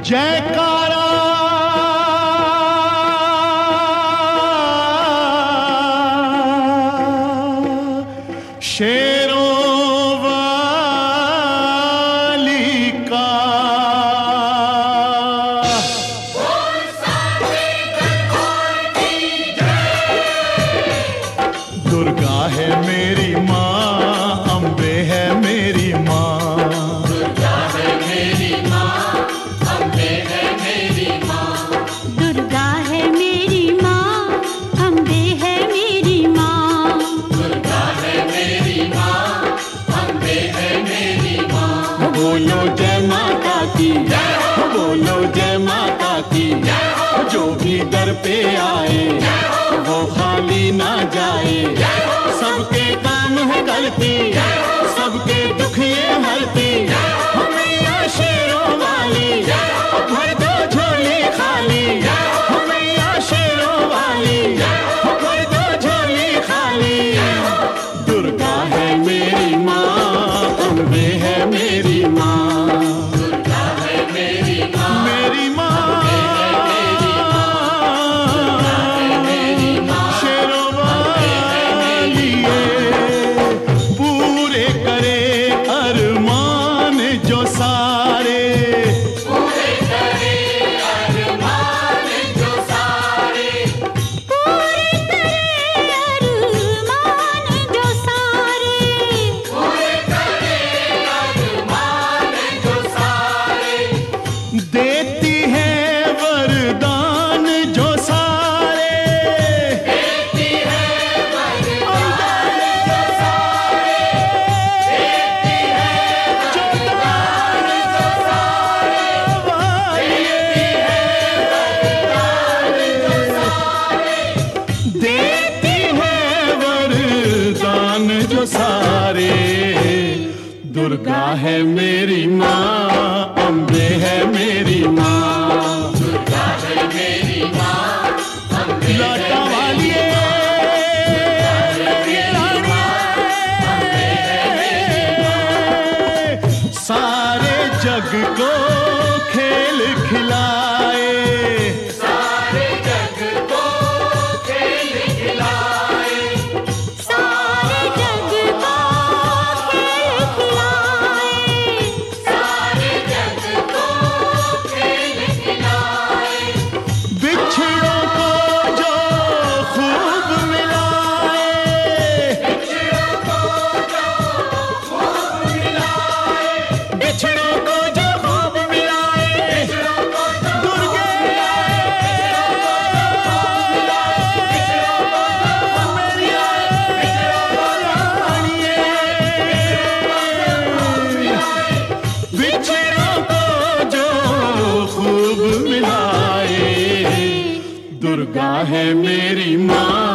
जयकारा शेरों वाली का। दुर्गा है मेरी माँ, अम्बे है मेरी माँ। दुर्गा है मेरी माँ, अम्बे है मेरी माँ। दुर्गा है मेरी माँ, अम्बे है मेरी माँ। दुर्गा है मेरी माँ, अम्बे है मेरी माँ। बोलो जय माता की, बोलो जय माता की। जो भी दर पे आए वो खाली ना जाए। सबके काम है करती, सबके दुख ये हरती। मैया शेरों वाली भर दो झोली खाली। मैया शेरों वाली भर दो झोली खाली। दुर्गा है मेरी माँ, अम्बे है मेरी माँ। दुर्गा है मेरी माँ, मेरी माँ मेरी माँ। शेरों वाली है। पूरे करे अरमान जो सारे। पूरे करे अरमान जो सारे। पूरे करे अरमान जो सारे। पूरे करे अरमान जो सारे। देती है वरदान जो सारे। देती है वरदान जो सारे। देती है वरदान जो सारे। देती है वरदान जो सारे। दुर्गा है मेरी माँ, अम्बे है मेरी माँ। दुर्गा है मेरी माँ, अम्बे है लाटा वाली सारे जग को खेल खिलाए। सारे जग को खेल खिलाए। सारे जग को खेल खिलाए। सारे जग को खेल खिलाए। बिछड़ों को जो खूब मिलाए। बिछड़ों को जो खूब मिलाए। बिछड़ों को जो खूब मिलाए। बिछड़ों को जो दुर्गे बिछड़ों को जो खूब मिलाए। दुर्गा है मेरी माँ,